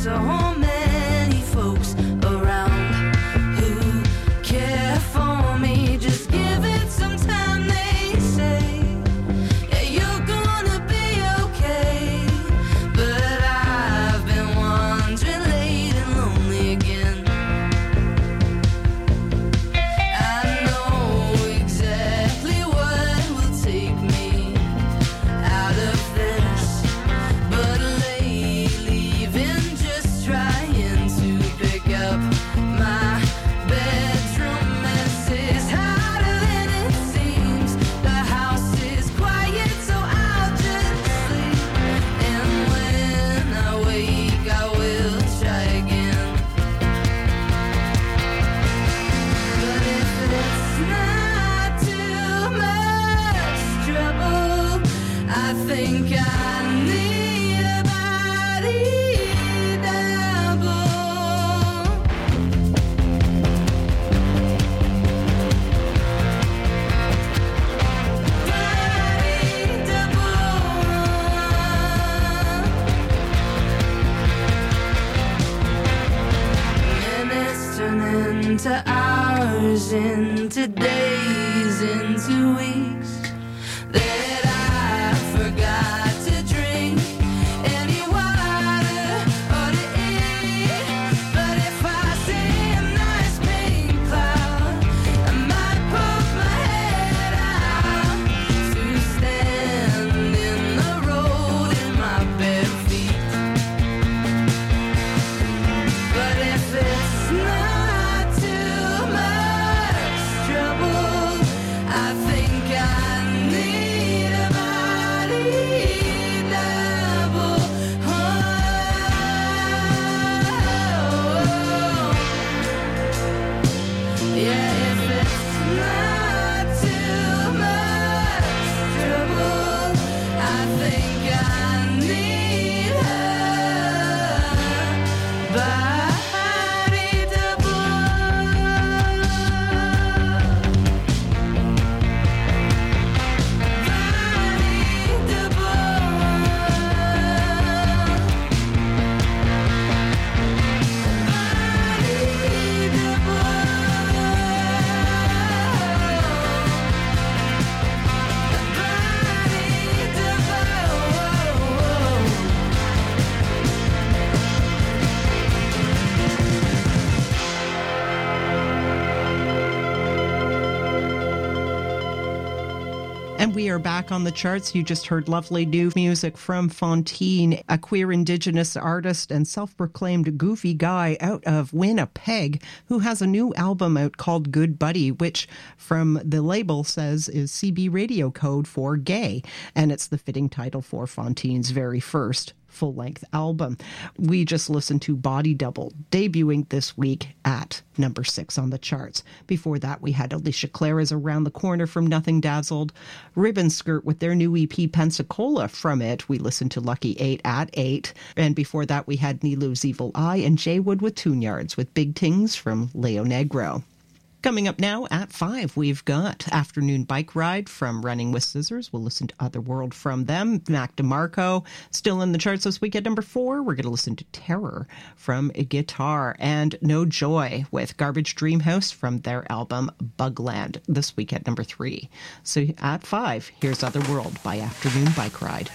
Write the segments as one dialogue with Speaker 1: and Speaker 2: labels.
Speaker 1: so many folks around who care for me. Just give it some time, they say. Yeah, you're gonna be okay. But I've been wandering late and lonely again. I know exactly what will take me out of this, but lately been just trying to pick up my bedroom mess. Is harder than it seems. The house is quiet, so I'll just sleep, and when I wake I will try again. But if it's not too much trouble, I think I need a body double. Body double. Minutes turn into hours, into days, into weeks, that I forgot to drink any water or to eat. But if I see a nice pink cloud, I might put my head out to stand in the road in my bare feet. But if it's not too much trouble, I think I need a body double. Yeah, if it's not too much trouble, I think I need a body double. Body
Speaker 2: And we are back on the charts. You just heard lovely new music from Fontaine, a queer Indigenous artist and self-proclaimed goofy guy out of Winnipeg, who has a new album out called Good Buddy, which from the label says is CB radio code for gay. And it's the fitting title for Fontaine's very first full-length album. We just listened to Body Double, debuting this week at number 6 on the charts. Before that, we had Alicia Clara's Around the Corner from Nothing Dazzled, Ribbon Skirt with their new EP Pensacola. From it, we listened to Lucky 8 at 8. And before that, we had Nilu's Evil Eye and Jay Wood with Tune Yards with Big Tings from Leo Negro. Coming up now at 5, we've got Afternoon Bike Ride from Running with Scissors. We'll listen to Otherworld from them. Mac DeMarco, still in the charts this week at number 4. We're going to listen to Terror from Guitar and No Joy with Garbage Dream House from their album Bugland this week at number 3. So at 5, here's Otherworld by Afternoon Bike Ride.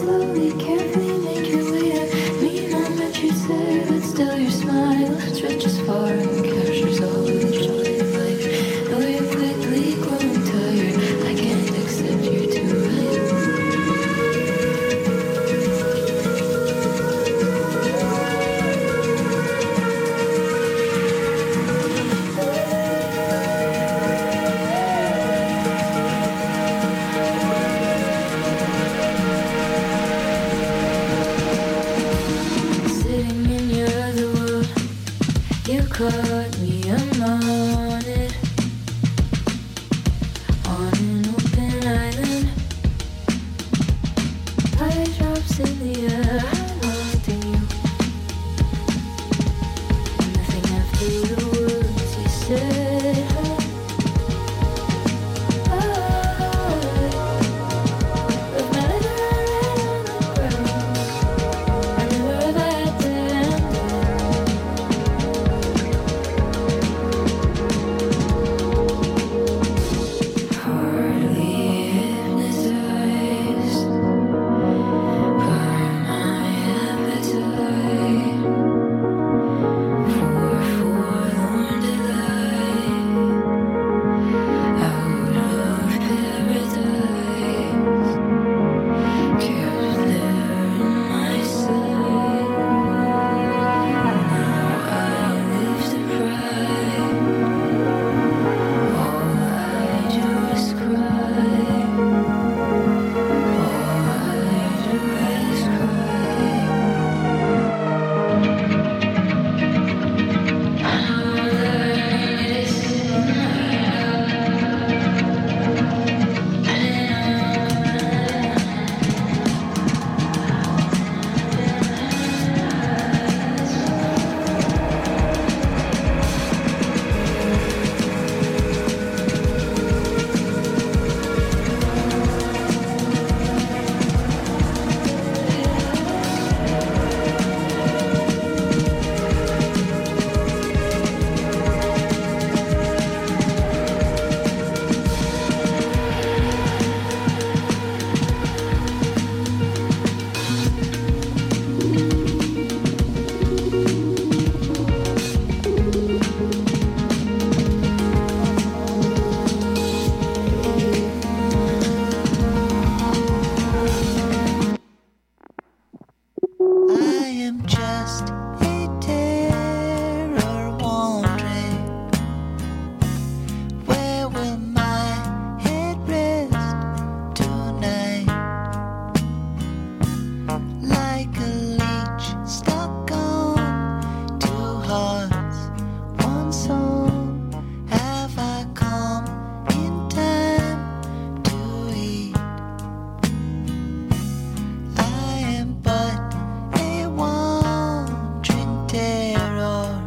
Speaker 1: slowly, carefully make your way to me. Not much you say, but still your smile stretches far and captures all of the joy of life. Though you're quickly growing tired, I can't accept you're too right. Sitting in your other world, you caught me, I'm on it. On an open island, eye drops in the air, I'm haunting you. Nothing after the words you said. With my leather right on the ground, I never have had to end it. Hardly hypnotized by my appetite for forlorn delight out of paradise, kept there in my sight. Now I live to cry. All I do is cry. All I do is cry. I know that it's I am just a terror wandering. Where will my head rest tonight? Like a leech stuck on two hearts, one soul. Have I come in time to eat? I am but a wandering terror.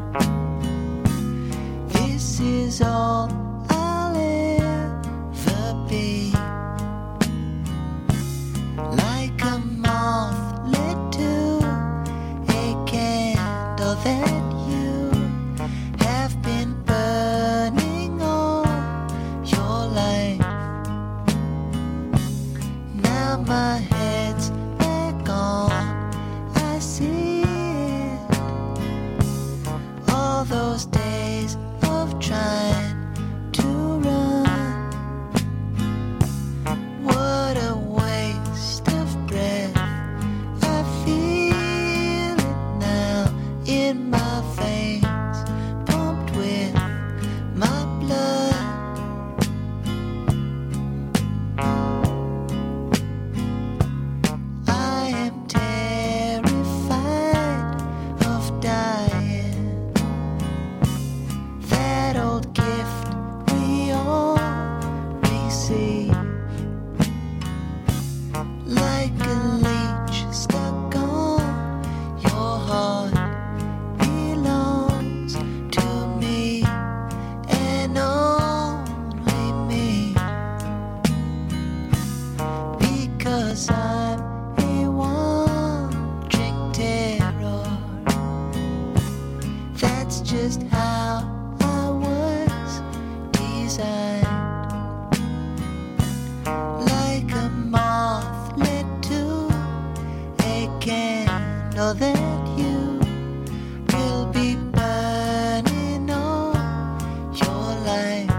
Speaker 1: This is all I'll ever be. Like a moth led to a candle that you have been burning all your life. Now my head's back on, I see it. All those days of trying to run, what a waste of breath. I feel it now in my veins, pumped with my blood. I am terrified of dying. That old gift we all receive. Like a leech stuck on your heart, belongs to me and only me. Because I'm a wandering terror. That's just how I was designed. Like a moth led to
Speaker 3: know that you will be burning all your life.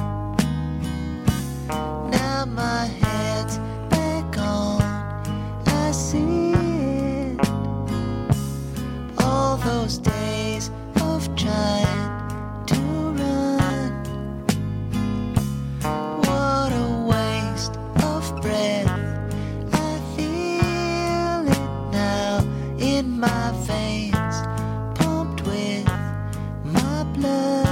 Speaker 3: Now my head's back on, I see it. All those days of trying to run, what a waste of breath. I feel it now in my veins, pumped with my blood.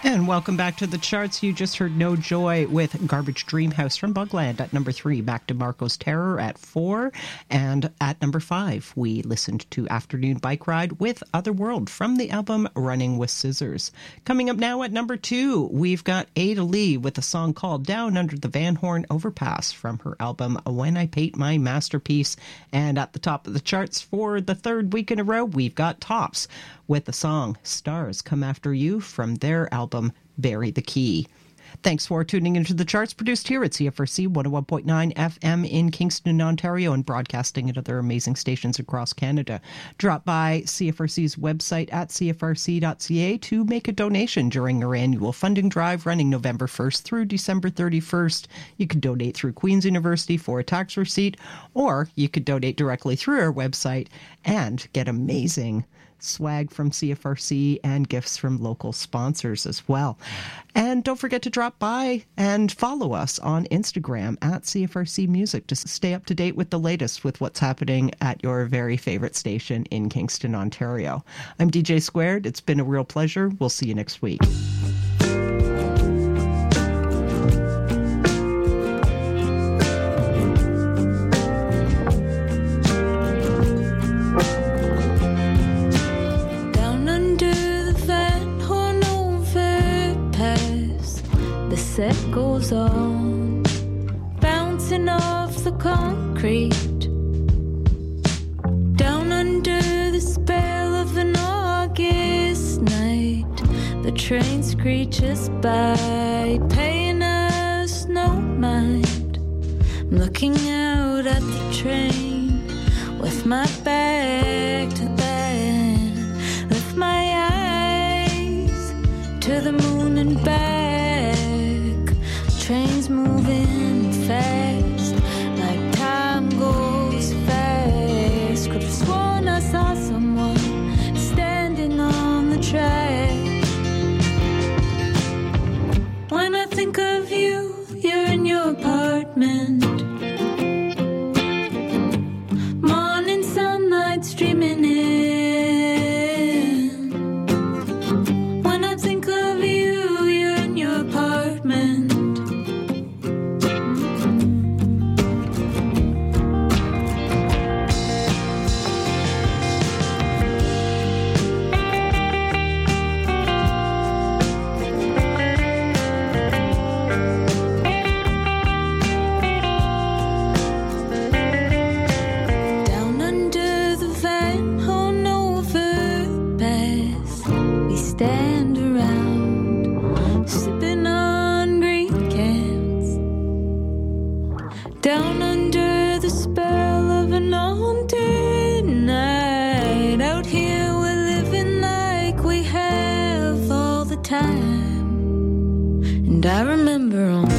Speaker 2: And welcome back to the charts. You just heard No Joy with Garbage Dream House from Bugland at number 3. Back to Marco's Terror at 4. And at number 5, we listened to Afternoon Bike Ride with Otherworld from the album Running with Scissors. Coming up now at number 2, we've got Ada Lee with a song called Down Under the Van Horn Overpass from her album When I Paint My Masterpiece. And at the top of the charts for the third week in a row, we've got Tops with the song Stars Come After You from their album Bury the Key. Thanks for tuning into the charts, produced here at CFRC 101.9 FM in Kingston, Ontario, and broadcasting at other amazing stations across Canada. Drop by CFRC's website at cfrc.ca to make a donation during our annual funding drive running November 1st through December 31st. You can donate through Queen's University for a tax receipt, or you could donate directly through our website and get amazing swag from CFRC and gifts from local sponsors as well. And don't forget to drop by and follow us on Instagram at CFRC Music to stay up to date with the latest with what's happening at your very favorite station in Kingston, Ontario. I'm DJ Squared. It's been a real pleasure. We'll see you next week.
Speaker 4: Set goes on, bouncing off the concrete, down under the spell of an August night. The train screeches by, paying us no mind. I'm looking out at the train with my back to that. Lift my eyes to the moon and back. Trains moving fast, like time goes fast. Could have sworn I saw someone standing on the track. When I think of you, you're in your apartment. Morning sunlight streaming in. When I think of you, you're in your apartment. Stand around, sipping on green cans, down under the spell of an haunted night. Out here we're living like we have all the time. And I remember on